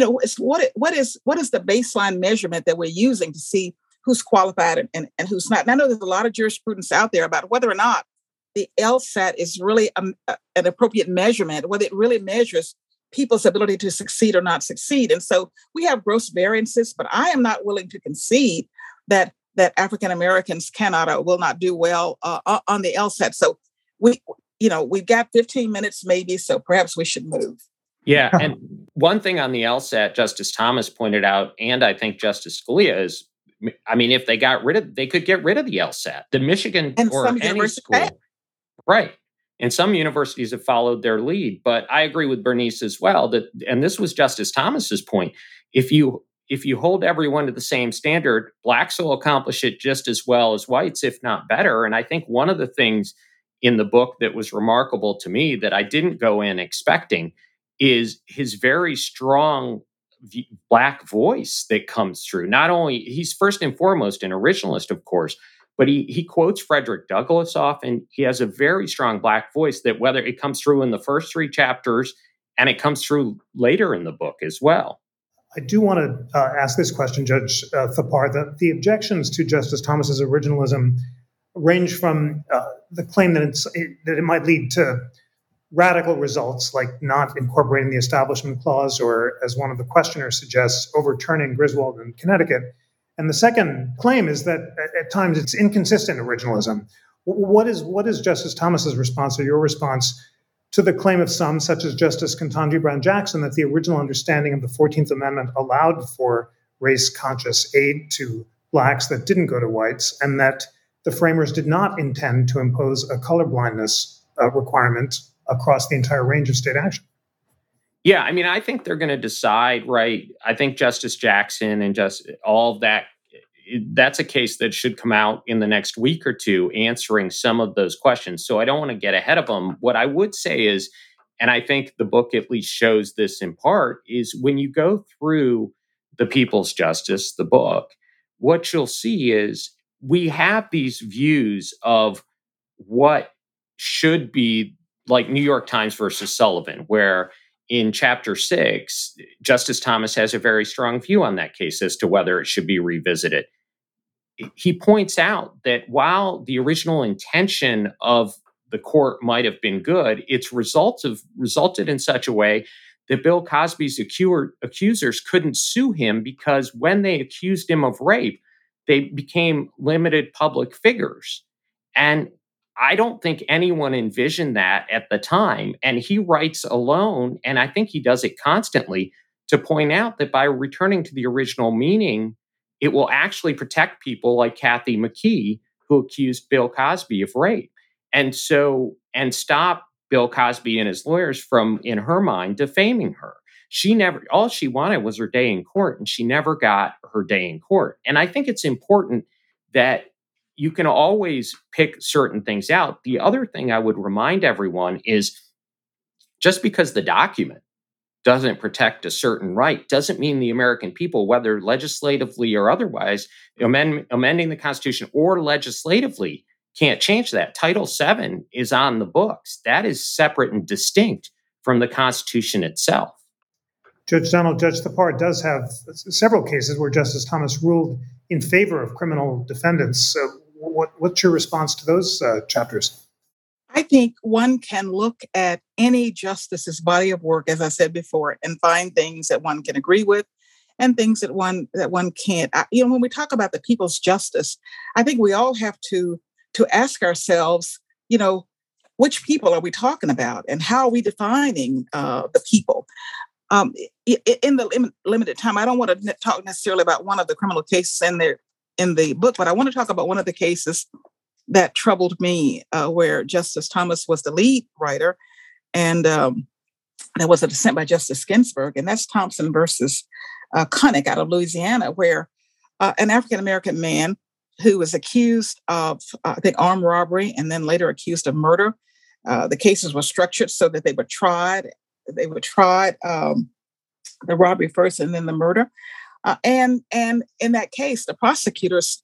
S4: what is the baseline measurement that we're using to see who's qualified and who's not? And I know there's a lot of jurisprudence out there about whether or not the LSAT is really an appropriate measurement, whether it really measures people's ability to succeed or not succeed. And so we have gross variances, but I am not willing to concede that African Americans cannot or will not do well on the LSAT. So we've got 15 minutes maybe, so perhaps we should move.
S3: Yeah, and one thing on the LSAT, Justice Thomas pointed out, and I think Justice Scalia is, if they could get rid of the LSAT. The Michigan
S4: and
S3: or any school. Right. And some universities have followed their lead. But I agree with Bernice as well, and this was Justice Thomas's point, if you hold everyone to the same standard, Blacks will accomplish it just as well as whites, if not better. And I think one of the things in the book that was remarkable to me that I didn't go in expecting is his very strong Black voice that comes through. Not only, he's first and foremost an originalist, of course, but he quotes Frederick Douglass often. He has a very strong Black voice that, whether it comes through in the first 3 chapters and it comes through later in the book as well.
S2: I do want to ask this question, Judge Thapar, that the objections to Justice Thomas's originalism range from the claim that it might lead to radical results, like not incorporating the Establishment Clause, or, as one of the questioners suggests, overturning Griswold in Connecticut. And the second claim is that at times it's inconsistent originalism. What is Justice Thomas's response, or your response, to the claim of some, such as Justice Ketanji Brown Jackson, that the original understanding of the 14th Amendment allowed for race-conscious aid to Blacks that didn't go to whites, and that the framers did not intend to impose a colorblindness requirement across the entire range of state action.
S3: Yeah, I mean, I think they're going to decide, right? I think Justice Jackson and just all of that, that's a case that should come out in the next week or two, answering some of those questions. So I don't want to get ahead of them. What I would say is, and I think the book at least shows this in part, is when you go through The People's Justice, the book, what you'll see is we have these views of what should be, like New York Times versus Sullivan, where in chapter 6, Justice Thomas has a very strong view on that case as to whether it should be revisited. He points out that while the original intention of the court might have been good, its results have resulted in such a way that Bill Cosby's accusers couldn't sue him, because when they accused him of rape, they became limited public figures. And I don't think anyone envisioned that at the time. And he writes alone, and I think he does it constantly, to point out that by returning to the original meaning, it will actually protect people like Kathy McKee, who accused Bill Cosby of rape. And stop Bill Cosby and his lawyers from, in her mind, defaming her. All she wanted was her day in court, and she never got her day in court. And I think it's important that you can always pick certain things out. The other thing I would remind everyone is, just because the document doesn't protect a certain right doesn't mean the American people, whether legislatively or otherwise, amending the Constitution or legislatively, can't change that. Title VII is on the books. That is separate and distinct from the Constitution itself.
S2: Judge Donald, Judge Thapar does have several cases where Justice Thomas ruled in favor of criminal defendants. What's your response to those chapters?
S4: I think one can look at any justice's body of work, as I said before, and find things that one can agree with and things that one can't. When we talk about the people's justice, I think we all have to ask ourselves, which people are we talking about, and how are we defining the people? In the limited time, I don't want to talk necessarily about one of the criminal cases in the book, but I want to talk about one of the cases that troubled me, where Justice Thomas was the lead writer, and there was a dissent by Justice Ginsburg, and that's Thompson versus Connick out of Louisiana, where an African-American man who was accused of, I think, armed robbery and then later accused of murder. The cases were structured so that they were tried. The robbery first and then the murder. And in that case, the prosecutors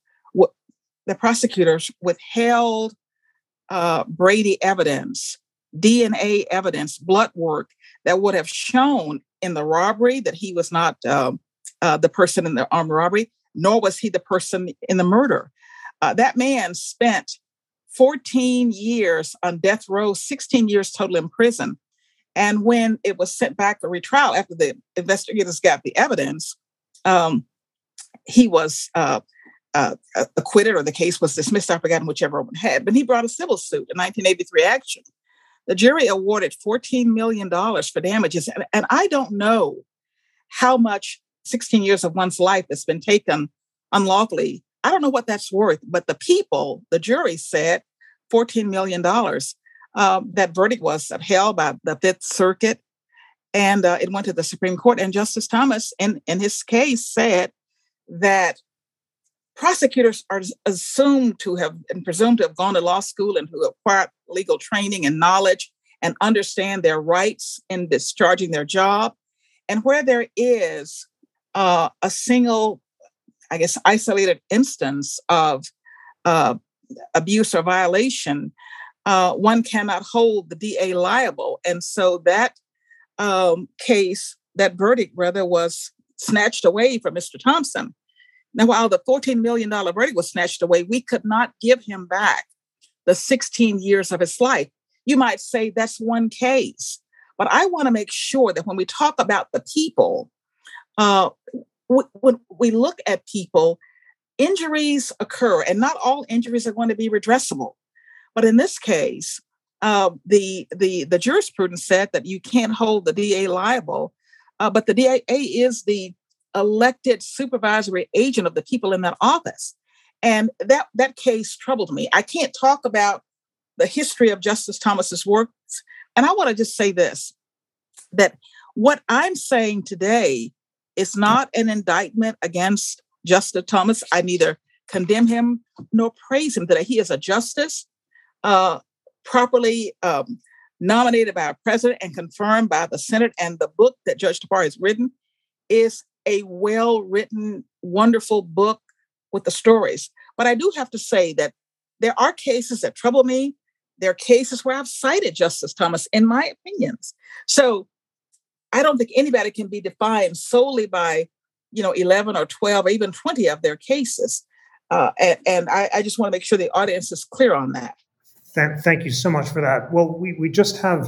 S4: withheld Brady evidence, DNA evidence, blood work that would have shown in the robbery that he was not the person in the armed robbery, nor was he the person in the murder. That man spent 14 years on death row, 16 years total in prison. And when it was sent back for retrial after the investigators got the evidence, he was acquitted, or the case was dismissed. I forgot whichever one had, but he brought a civil suit in 1983 action. The jury awarded $14 million for damages. And I don't know how much 16 years of one's life has been taken unlawfully. I don't know what that's worth, but the jury said $14 million. That verdict was upheld by the Fifth Circuit, and it went to the Supreme Court. And Justice Thomas, in his case, said that prosecutors are assumed to have and presumed to have gone to law school and to acquire legal training and knowledge and understand their rights in discharging their job. And where there is a single, I guess, isolated instance of abuse or violation, one cannot hold the DA liable. And so that verdict was snatched away from Mr. Thompson. Now, while the $14 million verdict was snatched away, we could not give him back the 16 years of his life. You might say that's one case, but I want to make sure that when we talk about the people, when we look at people, injuries occur, and not all injuries are going to be redressable. But in this case, the jurisprudence said that you can't hold the DA liable, but the DA is the elected supervisory agent of the people in that office. And that case troubled me. I can't talk about the history of Justice Thomas's work. And I want to just say this, that what I'm saying today is not an indictment against Justice Thomas. I neither condemn him nor praise him today. He is a justice, properly nominated by a president and confirmed by the Senate. And the book that Judge Tapari has written is a well-written, wonderful book with the stories. But I do have to say that there are cases that trouble me. There are cases where I've cited Justice Thomas in my opinions. So I don't think anybody can be defined solely by, 11 or 12 or even 20 of their cases. And I just want to make sure the audience is clear on that.
S2: Thank you so much for that. Well, we just have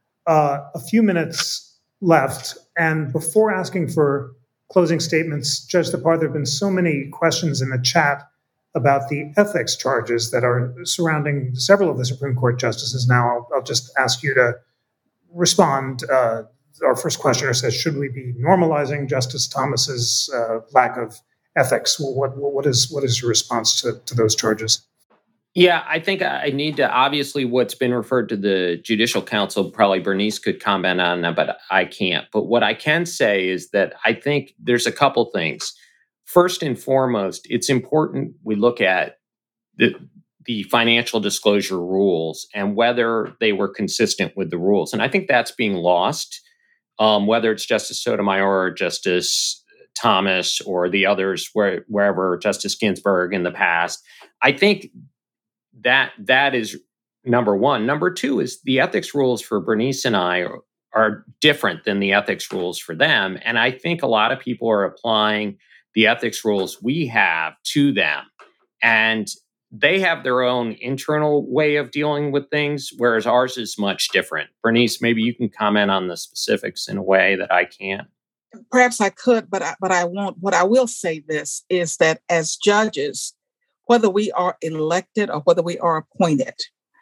S2: a few minutes left. And before asking for closing statements, Judge Tapari, there have been so many questions in the chat about the ethics charges that are surrounding several of the Supreme Court justices. Now, I'll just ask you to respond. Our first questioner says, should we be normalizing Justice Thomas's lack of ethics? What is your response to those charges?
S3: Yeah, I think I need to, obviously what's been referred to the Judicial Council, probably Bernice could comment on that, but I can't. But what I can say is that I think there's a couple things. First and foremost, it's important we look at the financial disclosure rules and whether they were consistent with the rules. And I think that's being lost, whether it's Justice Sotomayor or Justice Thomas or the others, wherever, Justice Ginsburg in the past. I think that is number one. Number two is the ethics rules for Bernice and I are different than the ethics rules for them. And I think a lot of people are applying the ethics rules we have to them. And they have their own internal way of dealing with things, whereas ours is much different. Bernice, maybe you can comment on the specifics in a way that I can't.
S4: Perhaps I could, but I won't. What I will say this is that as judges, whether we are elected or whether we are appointed,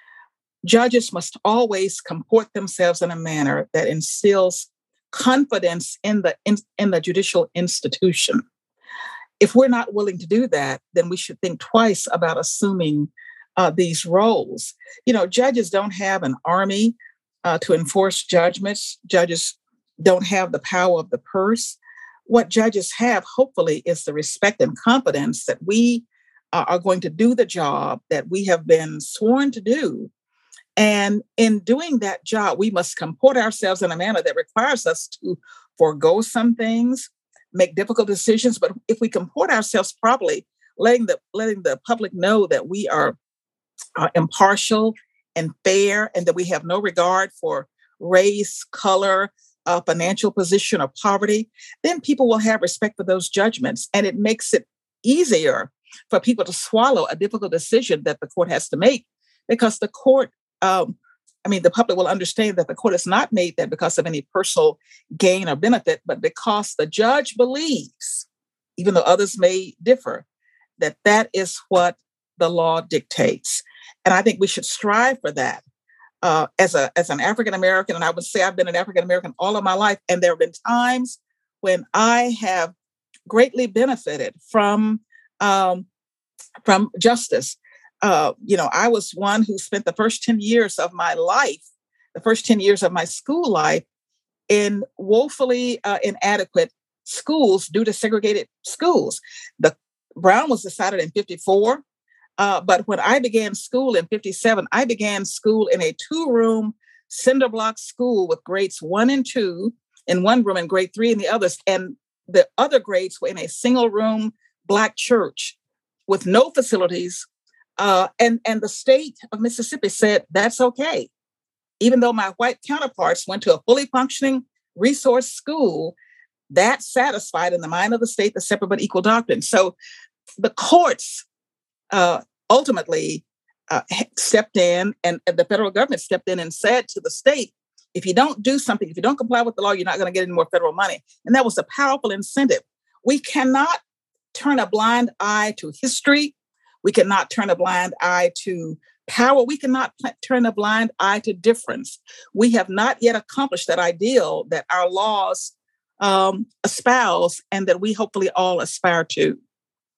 S4: judges must always comport themselves in a manner that instills confidence in the judicial institution. If we're not willing to do that, then we should think twice about assuming these roles. Judges don't have an army to enforce judgments. Judges don't have the power of the purse. What judges have, hopefully, is the respect and confidence that we are going to do the job that we have been sworn to do. And in doing that job, we must comport ourselves in a manner that requires us to forego some things, make difficult decisions. But if we comport ourselves properly, letting the public know that we are impartial and fair, and that we have no regard for race, color, financial position, or poverty, then people will have respect for those judgments. And it makes it easier for people to swallow a difficult decision that the court has to make, because the court, the public will understand that the court has not made that because of any personal gain or benefit, but because the judge believes, even though others may differ, that is what the law dictates. And I think we should strive for that. As an African American, and I would say I've been an African American all of my life, and there have been times when I have greatly benefited from justice. I was one who spent the first 10 years of my life, the first 10 years of my school life, in woefully inadequate schools due to segregated schools. The Brown was decided in 1954. But when I began school in 1957, I began school in a 2-room cinder block school with grades 1 and 2 in one room and grade 3 in the others. And the other grades were in a single room Black church with no facilities. And the state of Mississippi said, that's okay. Even though my white counterparts went to a fully functioning resource school, that satisfied in the mind of the state the separate but equal doctrine. So the courts ultimately stepped in, and the federal government stepped in and said to the state, if you don't do something, if you don't comply with the law, you're not going to get any more federal money. And that was a powerful incentive. We cannot turn a blind eye to history. We cannot turn a blind eye to power. We cannot turn a blind eye to difference. We have not yet accomplished that ideal that our laws espouse and that we hopefully all aspire to.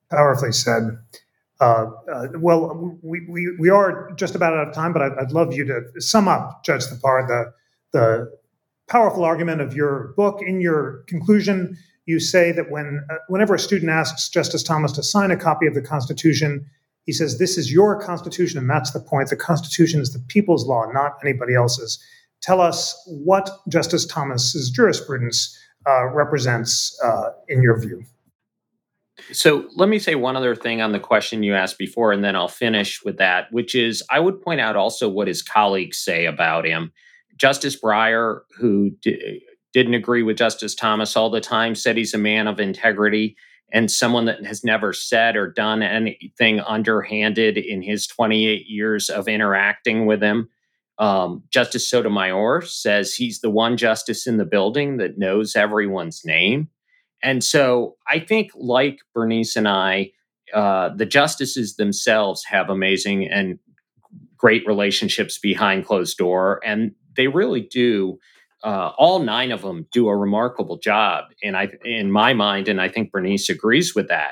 S2: Powerfully said. Well, we are just about out of time, but I'd love you to sum up, Judge Thapar, the powerful argument of your book. In your conclusion, you say that whenever a student asks Justice Thomas to sign a copy of the Constitution, he says, "This is your Constitution," and that's the point. The Constitution is the people's law, not anybody else's. Tell us what Justice Thomas's jurisprudence represents in your view.
S3: So let me say one other thing on the question you asked before, and then I'll finish with that, which is I would point out also what his colleagues say about him. Justice Breyer, who didn't agree with Justice Thomas all the time, said he's a man of integrity and someone that has never said or done anything underhanded in his 28 years of interacting with him. Justice Sotomayor says he's the one justice in the building that knows everyone's name. And so I think, like Bernice and I, the justices themselves have amazing and great relationships behind closed door. And they really do. All 9 of them do a remarkable job, in my mind, and I think Bernice agrees with that.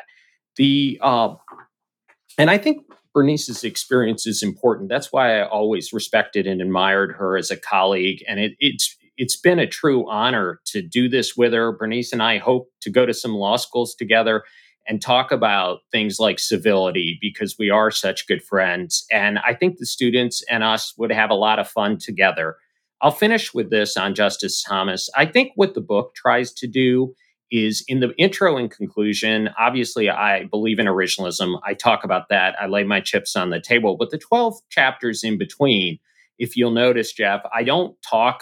S3: And I think Bernice's experience is important. That's why I always respected and admired her as a colleague, and it's been a true honor to do this with her. Bernice and I hope to go to some law schools together and talk about things like civility because we are such good friends. And I think the students and us would have a lot of fun together. I'll finish with this on Justice Thomas. I think what the book tries to do is in the intro and conclusion, obviously I believe in originalism. I talk about that. I lay my chips on the table. But the 12 chapters in between, if you'll notice, Jeff, I don't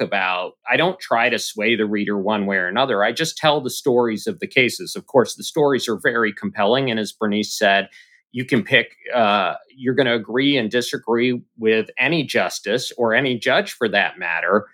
S3: try to sway the reader one way or another. I just tell the stories of the cases. Of course, the stories are very compelling. And as Bernice said, you can pick, you're going to agree and disagree with any justice or any judge for that matter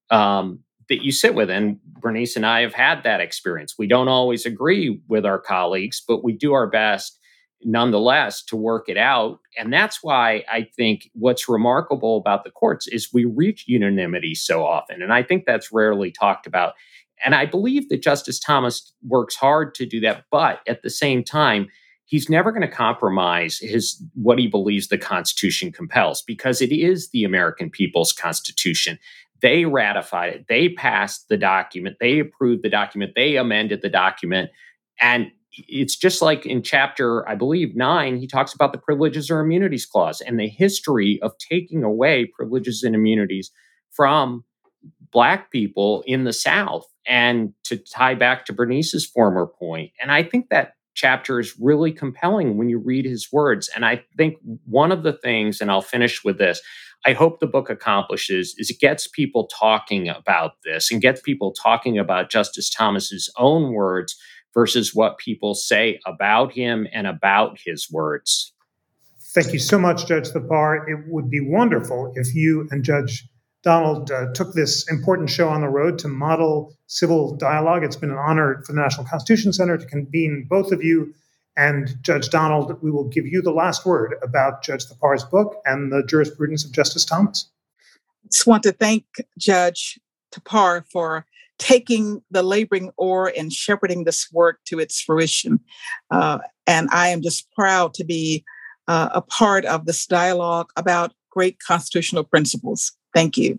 S3: that you sit with. And Bernice and I have had that experience. We don't always agree with our colleagues, but we do our best nonetheless to work it out. And that's why I think what's remarkable about the courts is we reach unanimity so often. And I think that's rarely talked about. And I believe that Justice Thomas works hard to do that. But at the same time, he's never going to compromise what he believes the Constitution compels, because it is the American people's Constitution. They ratified it. They passed the document. They approved the document. They amended the document. And it's just like in chapter, I believe, 9, he talks about the Privileges or Immunities Clause and the history of taking away privileges and immunities from Black people in the South, and to tie back to Bernice's former point. And I think that chapter is really compelling when you read his words. And I think one of the things, and I'll finish with this, I hope the book accomplishes is it gets people talking about this and gets people talking about Justice Thomas's own words versus what people say about him and about his words.
S2: Thank you so much, Judge Thapar. It would be wonderful if you and Judge Donald took this important show on the road to model civil dialogue. It's been an honor for the National Constitution Center to convene both of you. And Judge Donald, we will give you the last word about Judge Thapar's book and the jurisprudence of Justice Thomas.
S4: I just want to thank Judge Thapar for taking the laboring oar and shepherding this work to its fruition. And I am just proud to be a part of this dialogue about great constitutional principles. Thank you.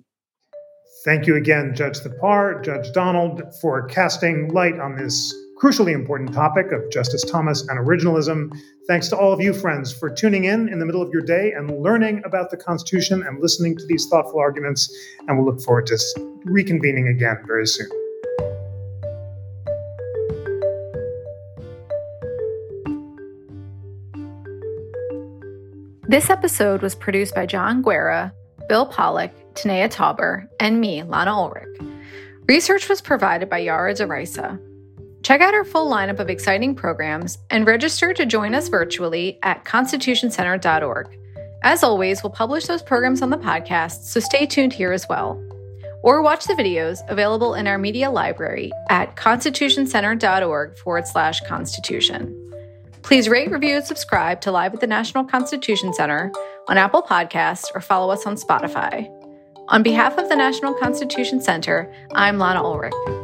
S2: Thank you again, Judge Thapar, Judge Donald, for casting light on this crucially important topic of Justice Thomas and originalism. Thanks to all of you, friends, for tuning in the middle of your day and learning about the Constitution and listening to these thoughtful arguments. And we'll look forward to reconvening again very soon.
S1: This episode was produced by John Guerra, Bill Pollack, Tanea Tauber, and me, Lana Ulrich. Research was provided by Yara Deraisa. Check out our full lineup of exciting programs and register to join us virtually at constitutioncenter.org. As always, we'll publish those programs on the podcast, so stay tuned here as well. Or watch the videos available in our media library at constitutioncenter.org/constitution. Please rate, review, and subscribe to Live at the National Constitution Center on Apple Podcasts or follow us on Spotify. On behalf of the National Constitution Center, I'm Lana Ulrich.